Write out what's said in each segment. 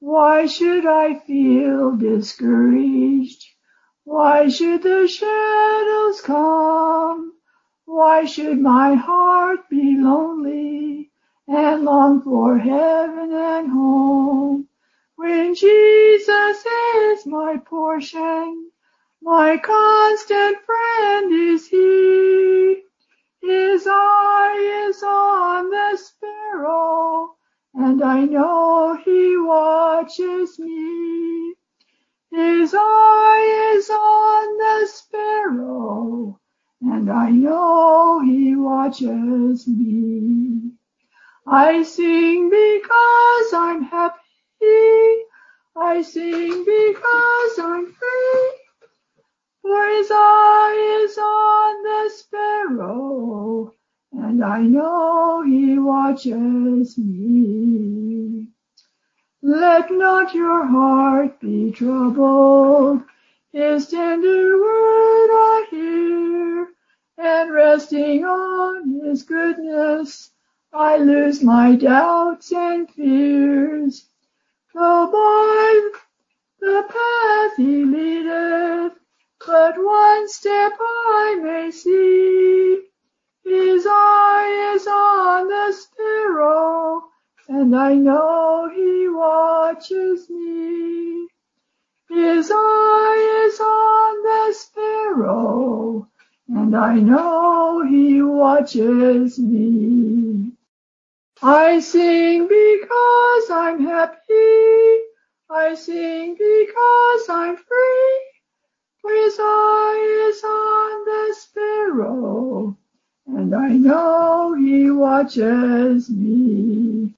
Why should I feel discouraged? Why should the shadows come? Why should my heart be lonely and long for heaven and home? When Jesus is my portion, my constant friend is He. His eye is on the sparrow, and I know He watches me. His eye is on the sparrow, and I know He watches me. I sing because I'm happy. I sing because I'm free. For His eye is on the sparrow, and I know He watches me. Let not your heart be troubled. His tender word I hear, and resting on His goodness, I lose my doubts and fears. Though by the path He leadeth, but one step I may see. His eye is on the sparrow, and I know He watches me. His eye is on the sparrow, and I know He watches me. I sing because I'm happy. I sing because I'm free. For His eye is on the sparrow, and I know He watches me.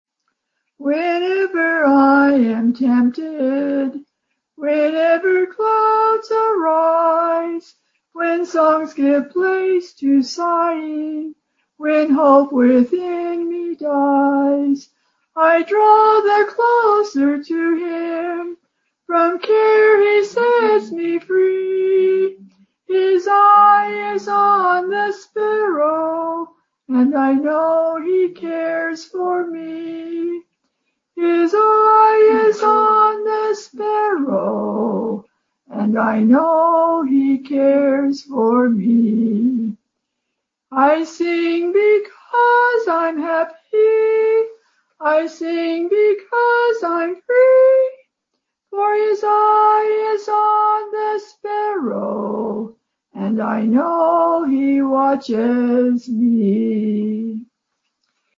Whenever I am tempted, whenever clouds arise, when songs give place to sighing, when hope within me dies, I draw the closer to Him. From care He sets me free. His eye is on the sparrow, and I know He cares for me. His eye is on the sparrow, and I know He cares for me. I sing because I'm happy. I sing because I'm free. For His eye is on the sparrow, and I know He watches me.